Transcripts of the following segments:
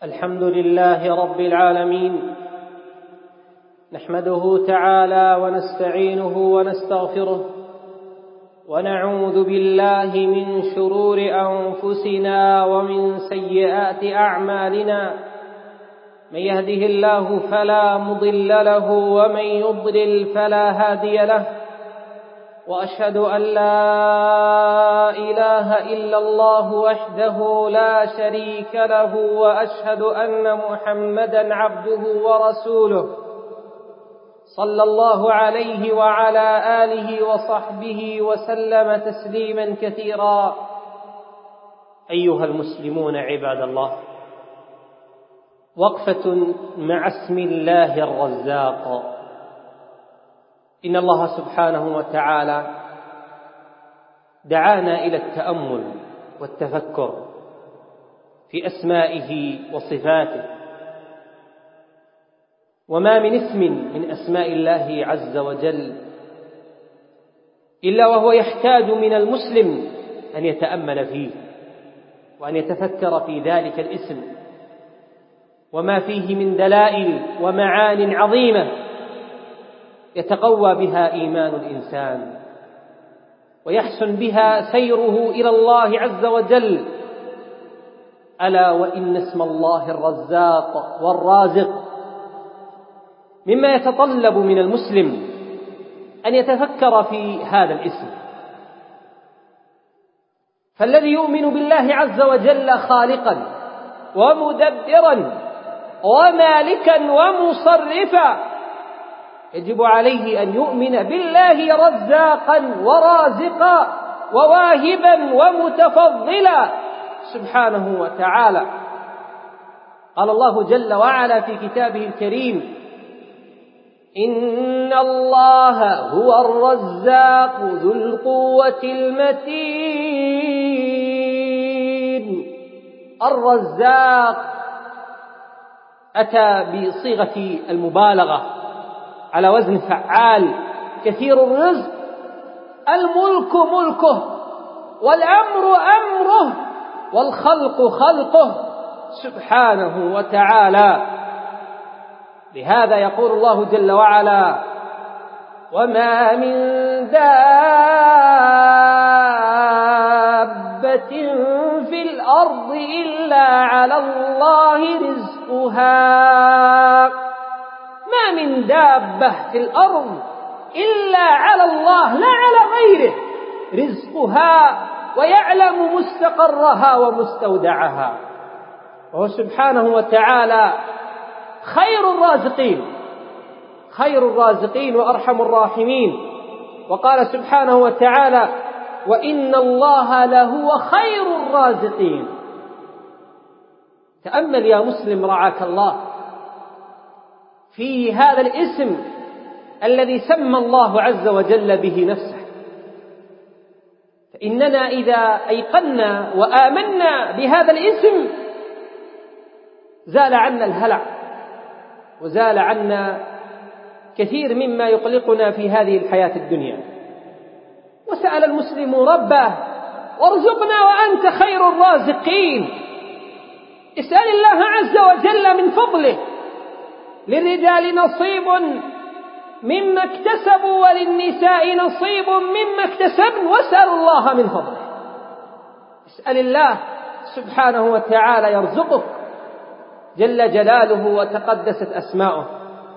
الحمد لله رب العالمين، نحمده تعالى ونستعينه ونستغفره، ونعوذ بالله من شرور أنفسنا ومن سيئات أعمالنا. من يهده الله فلا مضل له ومن يضلل فلا هادي له، وأشهد أن لا إله إلا الله وحده لا شريك له، وأشهد أن محمدًا عبده ورسوله، صلى الله عليه وعلى آله وصحبه وسلم تسليمًا كثيرا. أيها المسلمون عباد الله، وقفة مع اسم الله الرزاق. إن الله سبحانه وتعالى دعانا إلى التأمل والتفكر في أسمائه وصفاته، وما من اسم من أسماء الله عز وجل إلا وهو يحتاج من المسلم أن يتأمل فيه وأن يتفكر في ذلك الاسم وما فيه من دلائل ومعان عظيمة يتقوى بها إيمان الإنسان ويحسن بها سيره إلى الله عز وجل. ألا وإن اسم الله الرزاق والرازق مما يتطلب من المسلم أن يتفكر في هذا الاسم، فالذي يؤمن بالله عز وجل خالقا ومدبرا ومالكا ومصرفا يجب عليه أن يؤمن بالله رزاقا ورازقا وواهبا ومتفضلا سبحانه وتعالى. قال الله جل وعلا في كتابه الكريم: إن الله هو الرزاق ذو القوة المتين. الرزاق أتى بصيغة المبالغة على وزن فعال، كثير الرزق، الملك ملكه، والأمر أمره، والخلق خلقه سبحانه وتعالى. لهذا يقول الله جل وعلا: وما من دابة في الأرض إلا على الله رزقها. ما من دابة في الأرض إلا على الله لا على غيره رزقها، ويعلم مستقرها ومستودعها. وهو سبحانه وتعالى خير الرازقين وأرحم الراحمين. وقال سبحانه وتعالى: وإن الله لهو خير الرازقين. تأمل يا مسلم رعاك الله في هذا الاسم الذي سمى الله عز وجل به نفسه، فإننا إذا أيقنا وآمنا بهذا الاسم زال عنا الهلع وزال عنا كثير مما يقلقنا في هذه الحياة الدنيا. وسأل المسلم ربه: وارزقنا وأنت خير الرازقين. اسأل الله عز وجل من فضله. للرجال نصيب مما اكتسبوا وللنساء نصيب مما اكتسبن، واسأل الله من فضله. اسأل الله سبحانه وتعالى يرزقك جل جلاله وتقدست أسماؤه.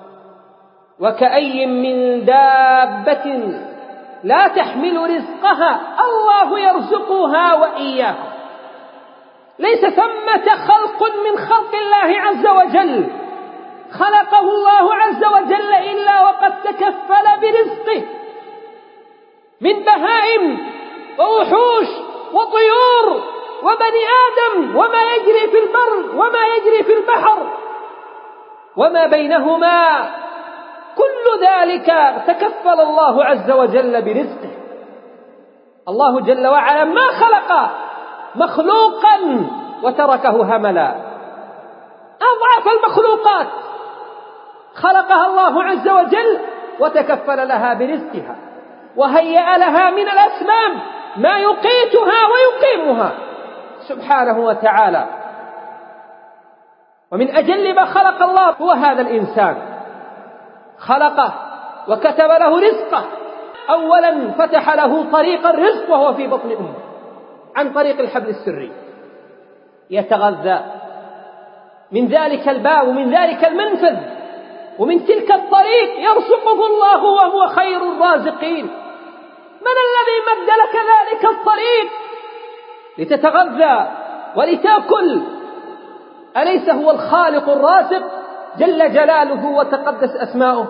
وكأي من دابة لا تحمل رزقها الله يرزقها وإياكم. ليس ثمة خلق من خلق الله عز وجل خلقه الله عز وجل إلا وقد تكفل برزقه، من بهائم ووحوش وطيور وبني آدم، وما يجري في البر وما يجري في البحر وما بينهما، كل ذلك تكفل الله عز وجل برزقه. الله جل وعلا ما خلق مخلوقا وتركه هملا. أضعف المخلوقات خلقها الله عز وجل وتكفل لها برزقها، وهيأ لها من الأسباب ما يقيتها ويقيمها سبحانه وتعالى. ومن أجل ما خلق الله هو هذا الإنسان، خلقه وكتب له رزقه. أولا فتح له طريق الرزق وهو في بطن أمه عن طريق الحبل السري، يتغذى من ذلك الباب ومن ذلك المنفذ ومن تلك الطريق يرزقه الله وهو خير الرازقين. من الذي مد لك ذلك الطريق لتتغذى ولتأكل؟ أليس هو الخالق الرازق جل جلاله وتقدس أسماؤه؟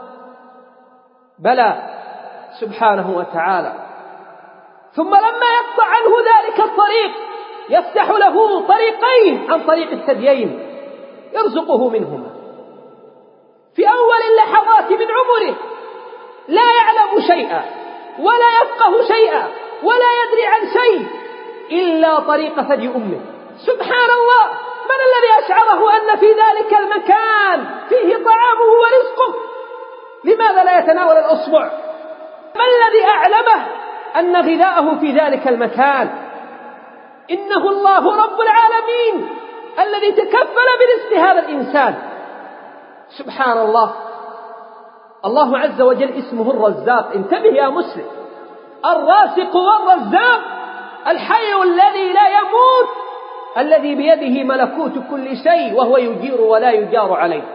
بلى سبحانه وتعالى. ثم لما يقطع عنه ذلك الطريق يفتح له طريقين عن طريق الثديين يرزقه منهما في أول اللحظات من عمره، لا يعلم شيئا ولا يفقه شيئا ولا يدري عن شيء إلا طريق ثدي أمه. سبحان الله، من الذي أشعره أن في ذلك المكان فيه طعامه ورزقه؟ لماذا لا يتناول الأصبع؟ ما الذي أعلمه أن غذاءه في ذلك المكان؟ إنه الله رب العالمين الذي تكفل برزق هذا الإنسان. سبحان الله. الله عز وجل اسمه الرزاق. انتبه يا مسلم، الرازق والرزاق، الحي الذي لا يموت، الذي بيده ملكوت كل شيء وهو يجير ولا يجار عليه.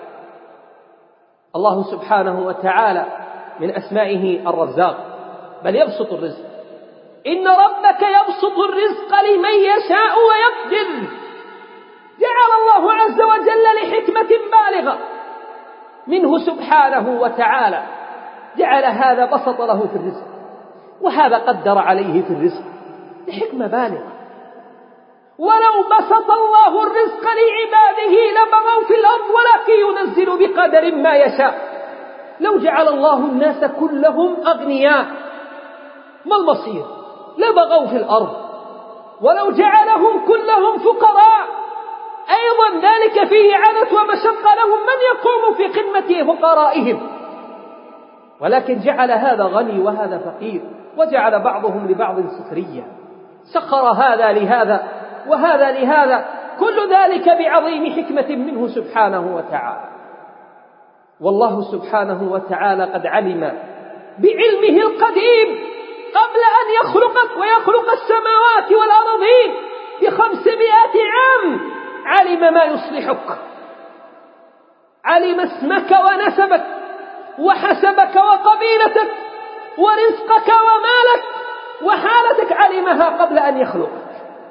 الله سبحانه وتعالى من أسمائه الرزاق، بل يبسط الرزق. إن ربك يبسط الرزق لمن يشاء ويقدر. جعل الله عز وجل لحكمة بالغة منه سبحانه وتعالى، جعل هذا بسط له في الرزق وهذا قدر عليه في الرزق لحكمة بالغة. ولو بسط الله الرزق لعباده لبغوا في الأرض ولكن ينزل بقدر ما يشاء. لو جعل الله الناس كلهم أغنياء ما المصير؟ لبغوا في الأرض. ولو جعلهم كلهم فقراء أيضا ذلك فيه عنت ومشقة لهم، من يقوم في خدمة فقرائهم؟ ولكن جعل هذا غني وهذا فقير، وجعل بعضهم لبعض سخريا، سخر هذا لهذا وهذا لهذا، كل ذلك بعظيم حكمة منه سبحانه وتعالى. والله سبحانه وتعالى قد علم بعلمه القديم قبل أن يخلقك ويخلق السماوات والأرضين ب500 عام، علم ما يصلحك، علم اسمك ونسبك وحسبك وقبيلتك ورزقك ومالك وحالتك، علمها قبل أن يخلقك،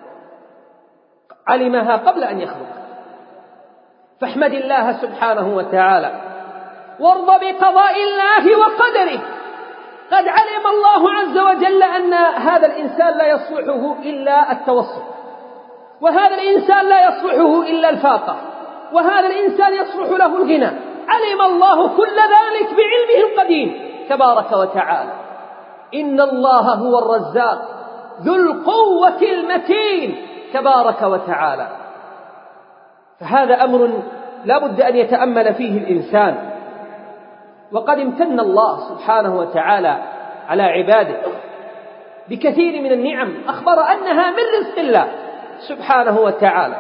علمها قبل أن يخلقك. فاحمد الله سبحانه وتعالى وارض بقضاء الله وقدره. قد علم الله عز وجل أن هذا الإنسان لا يصلحه إلا التوسط، وهذا الإنسان لا يصلحه إلا الفاقة، وهذا الإنسان يصلح له الغنى. علم الله كل ذلك بعلمه القديم تبارك وتعالى. إن الله هو الرزاق ذو القوة المتين تبارك وتعالى. فهذا أمر لا بد أن يتأمل فيه الإنسان. وقد امتن الله سبحانه وتعالى على عباده بكثير من النعم أخبر أنها من رزق الله سبحانه وتعالى.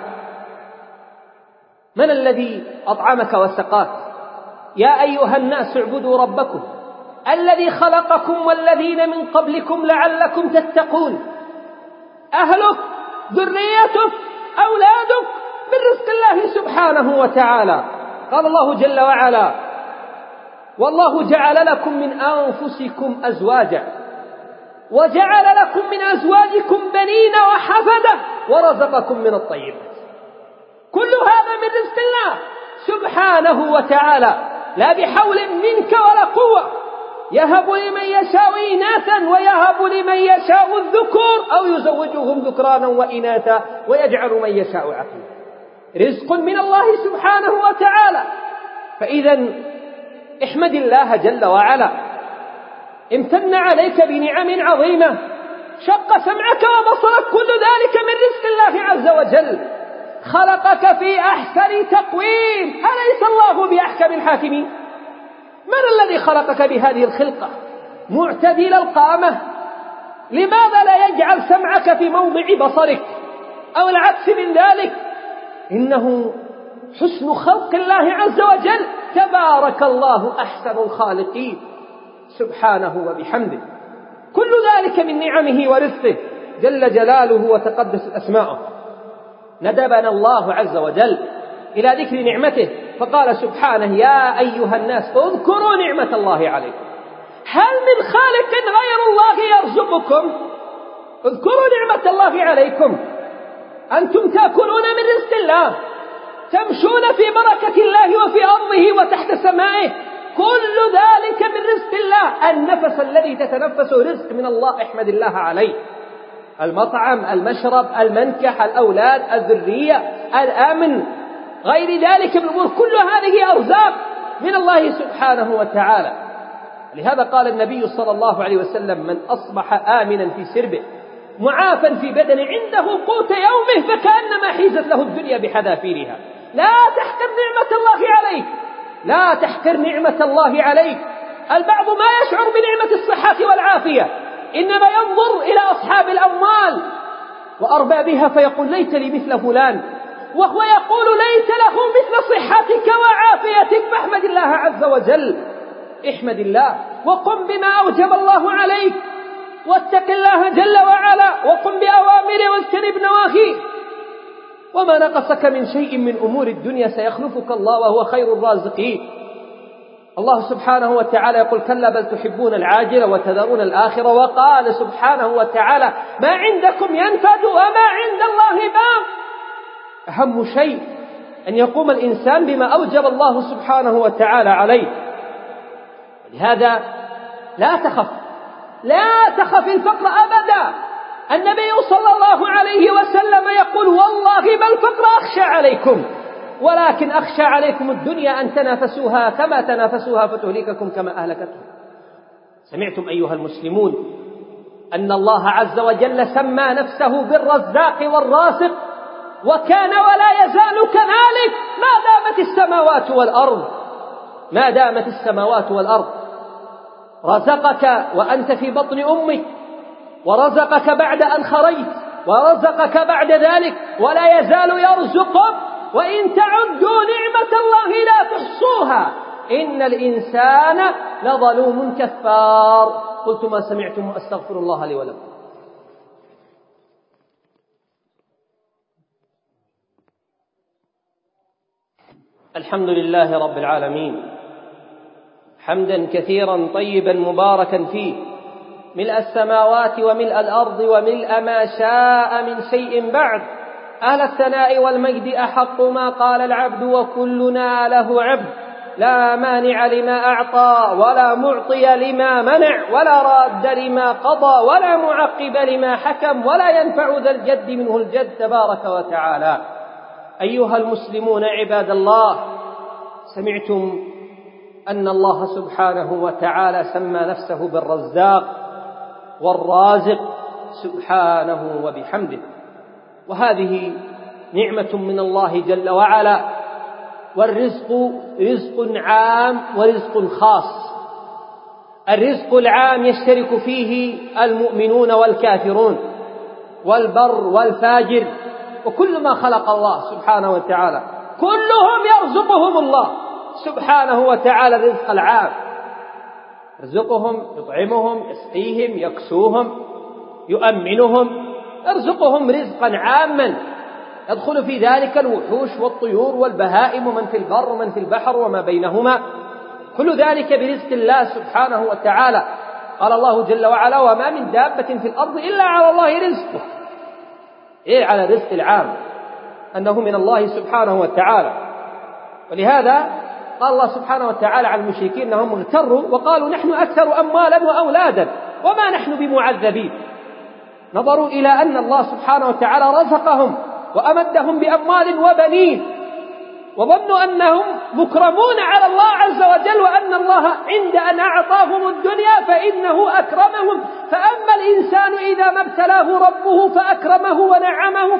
من الذي أطعمك وسقاك؟ يا أيها الناس اعبدوا ربكم الذي خلقكم والذين من قبلكم لعلكم تتقون. أهلك، ذريتك، أولادك من رزق الله سبحانه وتعالى. قال الله جل وعلا: والله جعل لكم من أنفسكم أزواجا وجعل لكم من أزواجكم بنين وحفدة ورزقكم من الطيبات. كل هذا من رزق الله سبحانه وتعالى، لا بحول منك ولا قوة. يهب لمن يشاء إناثا ويهب لمن يشاء الذكور أو يزوجهم ذكرانا وإناثا ويجعل من يشاء عقيما. رزق من الله سبحانه وتعالى. فإذا احمد الله جل وعلا، امتن عليك بنعم عظيمة، شق سمعك وبصرك، كل ذلك من رزق الله عز وجل. خلقك في أحسن تقويم، أليس الله بأحكم الحاكمين؟ من الذي خلقك بهذه الخلقة معتدل القامة؟ لماذا لا يجعل سمعك في موضع بصرك أو العكس من ذلك؟ إنه حسن خلق الله عز وجل. تبارك الله أحسن الخالقين سبحانه وبحمده. كل ذلك من نعمه ورزقه جل جلاله وتقدس أسماؤه. ندبنا الله عز وجل إلى ذكر نعمته فقال سبحانه: يا أيها الناس اذكروا نعمة الله عليكم، هل من خالق غير الله يرزقكم؟ اذكروا نعمة الله عليكم، أنتم تأكلون من رزق الله، تمشون في بركة الله وفي أرضه وتحت سمائه، كل ذلك من رزق الله. النفس الذي تتنفسه رزق من الله، احمد الله عليه. المطعم، المشرب، المنكح، الأولاد، الذرية، الأمن، غير ذلك من الأمور، كل هذه أرزاق من الله سبحانه وتعالى. لهذا قال النبي صلى الله عليه وسلم: من أصبح آمنا في سربه معافا في بدنه عنده قوت يومه فكأنما حيزت له الدنيا بحذافيرها. لا تحقر نعمة الله عليك، لا تحقر نعمة الله عليك. البعض ما يشعر بنعمة الصحة والعافية، إنما ينظر إلى أصحاب الأموال وأربابها فيقول: ليت لي مثل فلان، وهو يقول: ليت له مثل صحتك وعافيتك. فاحمد الله عز وجل، احمد الله وقم بما أوجب الله عليك، واتق الله جل وعلا، وقم بأوامره واجتنب نواهيه. وما نقصك من شيء من أمور الدنيا سيخلفك الله وهو خير الرازقين. الله سبحانه وتعالى يقول: كلا بل تحبون العاجلة وتذرون الآخرة. وقال سبحانه وتعالى: ما عندكم ينفد وما عند الله باق. أهم شيء أن يقوم الإنسان بما أوجب الله سبحانه وتعالى عليه. لهذا لا تخف الفقر أبدا. النبي صلى الله عليه وسلم يقول: والله ما الفقر أخشى عليكم، ولكن أخشى عليكم الدنيا أن تنافسوها كما تنافسوها فتهلككم كما أهلكتهم. سمعتم أيها المسلمون أن الله عز وجل سمى نفسه بالرزاق والرازق، وكان ولا يزال كذلك ما دامت السماوات والأرض. رزقك وأنت في بطن أمك، ورزقك بعد أن خرجت، ورزقك بعد ذلك، ولا يزال يرزقك. وإن تعدوا نعمة الله لا تحصوها، إن الإنسان لظلوم كفار. قلت ما سمعتم وأستغفر الله لي ولكم. الحمد لله رب العالمين، حمدا كثيرا طيبا مباركا فيه، ملء السماوات وملء الأرض وملء ما شاء من شيء بعد. أهل الثناء والمجد أحق ما قال العبد وكلنا له عبد. لا مانع لما أعطى ولا معطي لما منع، ولا راد لما قضى ولا معقب لما حكم، ولا ينفع ذا الجد منه الجد تبارك وتعالى. أيها المسلمون عباد الله، سمعتم أن الله سبحانه وتعالى سمى نفسه بالرزاق والرازق سبحانه وبحمده، وهذه نعمة من الله جل وعلا. والرزق رزق عام ورزق خاص. الرزق العام يشترك فيه المؤمنون والكافرون والبر والفاجر، وكل ما خلق الله سبحانه وتعالى كلهم يرزقهم الله سبحانه وتعالى الرزق العام. يرزقهم، يطعمهم، يسقيهم، يكسوهم، يؤمنهم، يرزقهم رزقا عاما يدخل في ذلك الوحوش والطيور والبهائم ومن في البر ومن في البحر وما بينهما، كل ذلك برزق الله سبحانه وتعالى. قال الله جل وعلا: وما من دابة في الأرض إلا على الله رزقه. على الرزق العام أنه من الله سبحانه وتعالى. ولهذا قال الله سبحانه وتعالى عن المشركين أنهم اغتروا وقالوا: نحن أكثر أموالا وأولادا وما نحن بمعذبين. نظروا إلى أن الله سبحانه وتعالى رزقهم وأمدهم بأموال وبنين، وظنوا أنهم مكرمون على الله عز وجل، وأن الله عند أن أعطاهم الدنيا فإنه أكرمهم. فأما الإنسان إذا ما ابتلاه ربه فأكرمه ونعمه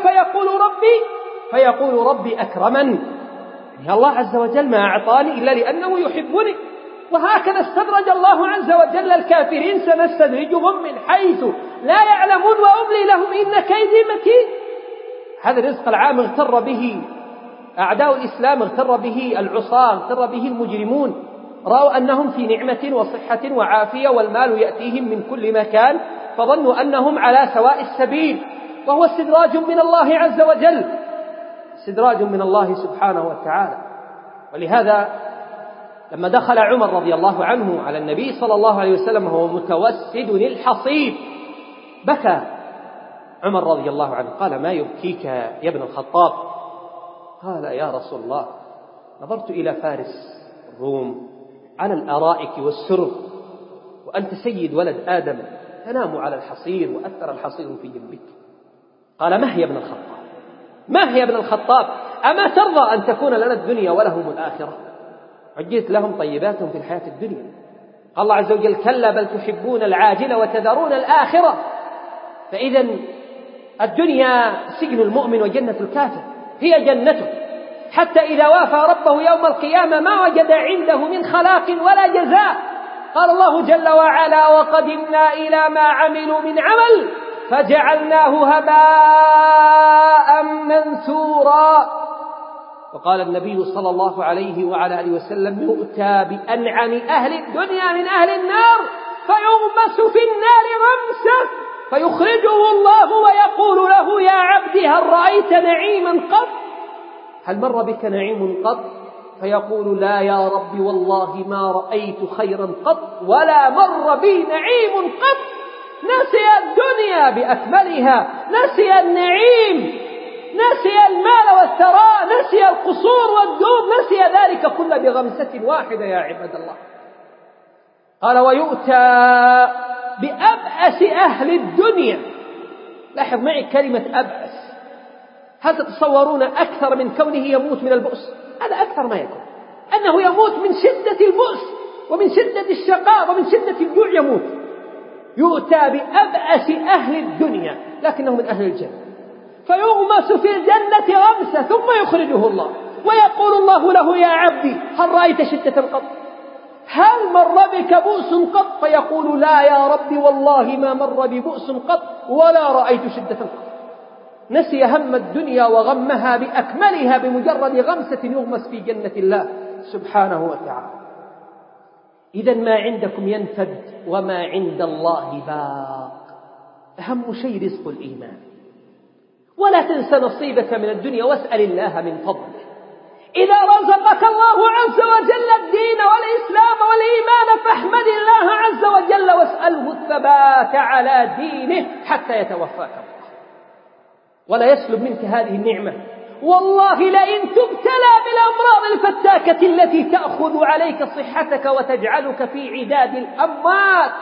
فيقول ربي أكرمن. يعني الله عز وجل ما أعطاني إلا لأنه يحبني. وهكذا استدرج الله عز وجل الكافرين: سنستدرجهم من حيث لا يعلمون وأملي لهم إن كيدي متين. هذا الرزق العام اغتر به أعداء الإسلام اغتر به العصاة، اغتر به المجرمون، رأوا أنهم في نعمة وصحة وعافية والمال يأتيهم من كل مكان، فظنوا أنهم على سواء السبيل، وهو استدراج من الله عز وجل، استدراج من الله سبحانه وتعالى. ولهذا لما دخل عمر رضي الله عنه على النبي صلى الله عليه وسلم وهو متوسد الحصيد، بكى عمر رضي الله عنه، قال: ما يبكيك يا ابن الخطاب؟ قال: يا رسول الله، نظرت إلى فارس الروم على الأرائك والسرر، وأنت سيد ولد آدم تنام على الحصير وأثر الحصير في جنبك. قال: ما هي ابن الخطاب؟ ما هي ابن الخطاب؟ أما ترضى أن تكون لنا الدنيا ولهم الآخرة؟ عجلت لهم طيباتهم في الحياة الدنيا. قال الله عز وجل: كلا بل تحبون العاجلة وتذرون الآخرة. فإذا الدنيا سجن المؤمن وجنة الكافر، هي جنته، حتى إذا وافى ربه يوم القيامة ما وجد عنده من خلاق ولا جزاء. قال الله جل وعلا: وقدمنا إلى ما عملوا من عمل فجعلناه هباء منثورا. وقال النبي صلى الله عليه وعلى آله وسلم: يؤتى بأنعم أهل الدنيا من أهل النار فيغمس في النار غمسة فيخرجه الله ويقول له: يا عبدي هل رأيت نعيما قط؟ هل مر بك نعيم قط؟ فيقول: لا يا رب والله ما رأيت خيرا قط ولا مر بي نعيم قط. نسي الدنيا بأكملها، نسي النعيم، نسي المال والثراء، نسي القصور والدور، نسي ذلك كله بغمسة واحدة يا عباد الله. قال: ويؤتى بأبأس أهل الدنيا. لاحظ معي كلمة أبأس. هل تتصورون أكثر من كونه يموت من البؤس؟ هذا أكثر ما يكون، أنه يموت من شدة البؤس ومن شدة الشقاء ومن شدة الجوع يموت. يؤتى بأبأس أهل الدنيا لكنه من أهل الجنة، فيغمس في الجنة غمسة ثم يخرجه الله ويقول الله له: يا عبدي هل رأيت شدة قط؟ هل مر بك بؤس قط؟ فيقول: لا يا ربي والله ما مر ببؤس قط ولا رأيت شدة قط. نسي هم الدنيا وغمها بأكملها بمجرد غمسة يغمس في جنة الله سبحانه وتعالى. إذا ما عندكم ينفد وما عند الله باق. أهم شيء رزق الإيمان، ولا تنس نصيبك من الدنيا واسأل الله من فضله. إذا رزقك الله عز وجل الدين والإسلام والإيمان فاحمد الله عز وجل واسأله الثبات على دينه حتى يتوفاك الله، ولا يسلب منك هذه النعمة. والله لئن تبتلى بالأمراض الفتاكة التي تأخذ عليك صحتك وتجعلك في عداد الأموات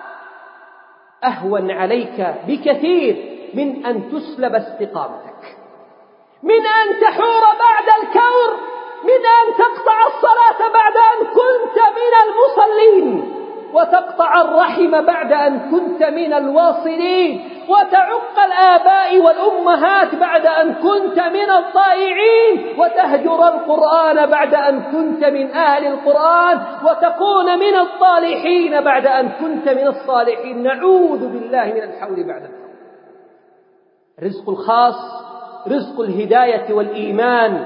أهون عليك بكثير من أن تسلب استقامتك، من أن تحور بعد الكور، من أن تقطع الصلاة بعد أن كنت من المصلين، وتقطع الرحم بعد أن كنت من الواصلين، وتعق الآباء والأمهات بعد أن كنت من الطائعين، وتهجر القرآن بعد أن كنت من أهل القرآن، وتكون من الطالحين بعد أن كنت من الصالحين. نعوذ بالله من الحول بعد الحول. رزق الخاص رزق الهداية والإيمان.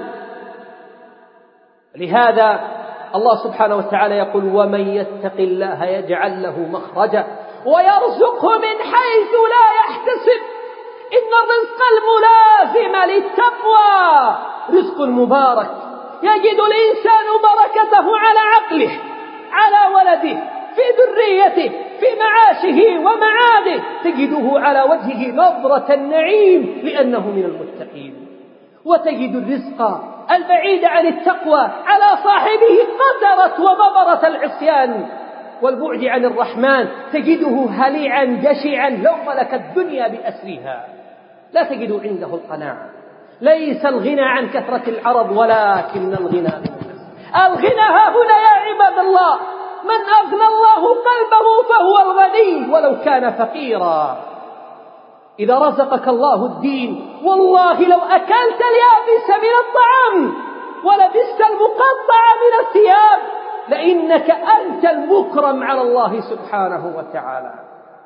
لهذا الله سبحانه وتعالى يقول: ومن يتق الله يجعل له مخرجا ويرزقه من حيث لا يحتسب. إن الرزق الملازم للتقوى رزق مبارك، يجد الإنسان بركته على عقله، على ولده، في ذريته، في معاشه ومعاده، تجده على وجهه نظرة النعيم لأنه من المتقين. وتجد الرزق البعيد عن التقوى على صاحبه قدرة وببرة العصيان والبعد عن الرحمن، تجده هليعا جشعا لو ملك الدنيا بأسرها، لا تجد عنده القناعة. ليس الغنى عن كثرة العرض ولكن الغنى عن النفس. الغنى ها هنا يا عباد الله، من أغنى الله قلبه فهو الغني ولو كان فقيرا. إذا رزقك الله الدين والله لو أكلت اليابس من الطعام ولبست المقطع من الثياب لإنك أنت المكرم على الله سبحانه وتعالى.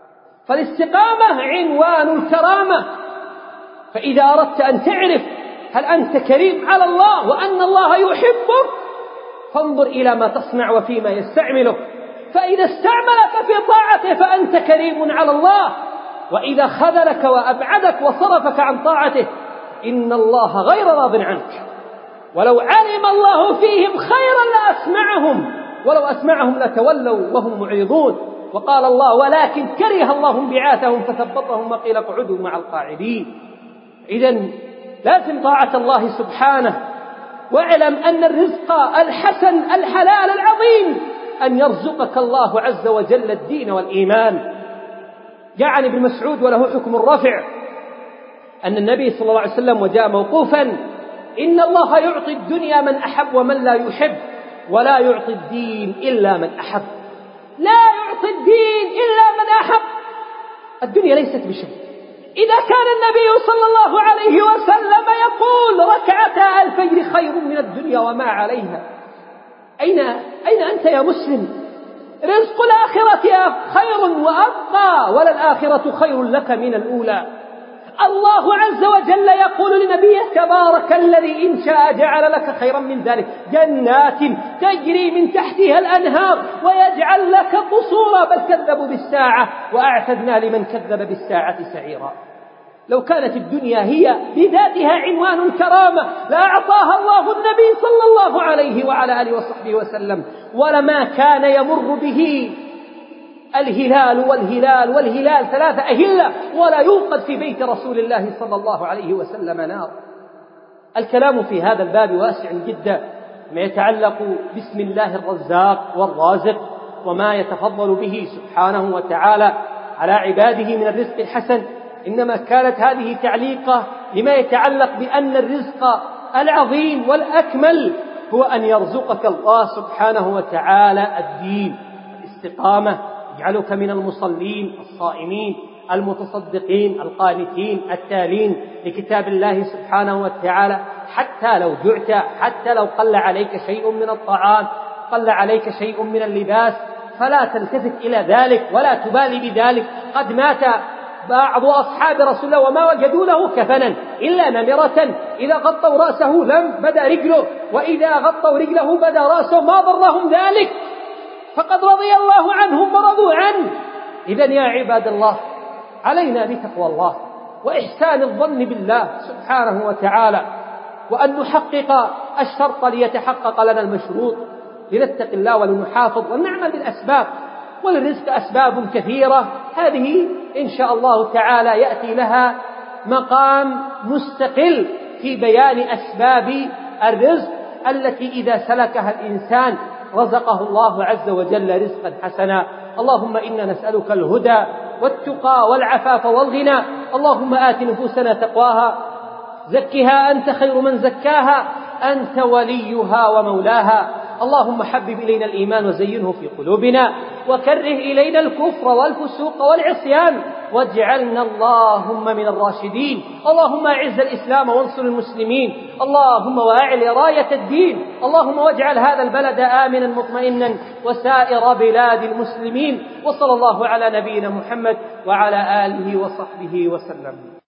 فالاستقامة عنوان الكرامة. فإذا أردت أن تعرف هل أنت كريم على الله وأن الله يحبك؟ فانظر إلى ما تصنع وفيما يستعملك، فإذا استعملك في طاعته فأنت كريم على الله، وإذا خذلك وأبعدك وصرفك عن طاعته إن الله غير راض عنك. ولو علم الله فيهم خيرا لأسمعهم، ولو أسمعهم لتولوا وهم معرضون. وقال الله: ولكن كره الله انبعاثهم فثبطهم وقيل اقعدوا مع القاعدين. إذن لازم طاعة الله سبحانه، واعلم أن الرزق الحسن الحلال العظيم أن يرزقك الله عز وجل الدين والإيمان. جاء عن ابن مسعود وله حكم الرفع أن النبي صلى الله عليه وسلم وجاء موقوفا: إن الله يعطي الدنيا من أحب ومن لا يحب، ولا يعطي الدين إلا من أحب. لا يعطي الدين إلا من أحب. الدنيا ليست بشيء. إذا كان النبي صلى الله عليه وسلم يقول: ركعتا الفجر خير من الدنيا وما عليها، أين أنت يا مسلم؟ رزق الآخرة خير وأبقى، وللآخرة خير لك من الأولى. الله عز وجل يقول لنبيه: تبارك الذي إن شاء جعل لك خيرا من ذلك جنات تجري من تحتها الأنهار ويجعل لك قصورا، بل كذبوا بالساعة وأعتدنا لمن كذب بالساعة سعيرا. لو كانت الدنيا هي بذاتها عنوان كرامة لأعطاها الله النبي صلى الله عليه وعلى آله وصحبه وسلم، ولما كان يمر به الهلال 3 أهلة ولا يوقد في بيت رسول الله صلى الله عليه وسلم نار. الكلام في هذا الباب واسع جدا، ما يتعلق باسم الله الرزاق والرازق وما يتفضل به سبحانه وتعالى على عباده من الرزق الحسن. إنما كانت هذه تعليقة لما يتعلق بأن الرزق العظيم والأكمل هو أن يرزقك الله سبحانه وتعالى الدين، الاستقامة، يجعلك من المصلين الصائمين المتصدقين القانتين التالين لكتاب الله سبحانه وتعالى، حتى لو جعت، حتى لو قل عليك شيء من الطعام، قل عليك شيء من اللباس، فلا تلتفت إلى ذلك ولا تبالي بذلك. قد مات بعض أصحاب رسول الله وما وجدوا له كفنا إلا نمرة، إذا غطوا رأسه لم بدا رجله، وإذا غطوا رجله بدا رأسه، ما ضرهم ذلك، فقد رضي الله عنهم ورضوا عنه. إذن يا عباد الله، علينا بتقوى الله وإحسان الظن بالله سبحانه وتعالى، وأن نحقق الشرط ليتحقق لنا المشروط، لنتق الله ولنحافظ ونعمل بالأسباب. وللرزق أسباب كثيرة، هذه إن شاء الله تعالى يأتي لها مقام مستقل في بيان أسباب الرزق التي إذا سلكها الإنسان رزقه الله عز وجل رزقا حسنا. اللهم إنا نسألك الهدى والتقى والعفاف والغنى. اللهم آت نفوسنا تقواها، زكها أنت خير من زكاها، أنت وليها ومولاها. اللهم حبب إلينا الإيمان وزينه في قلوبنا، وكره إلينا الكفر والفسوق والعصيان، واجعلنا اللهم من الراشدين. اللهم أعز الإسلام وانصر المسلمين، اللهم وأعل راية الدين، اللهم واجعل هذا البلد آمنا مطمئنا وسائر بلاد المسلمين. وصلى الله على نبينا محمد وعلى آله وصحبه وسلم.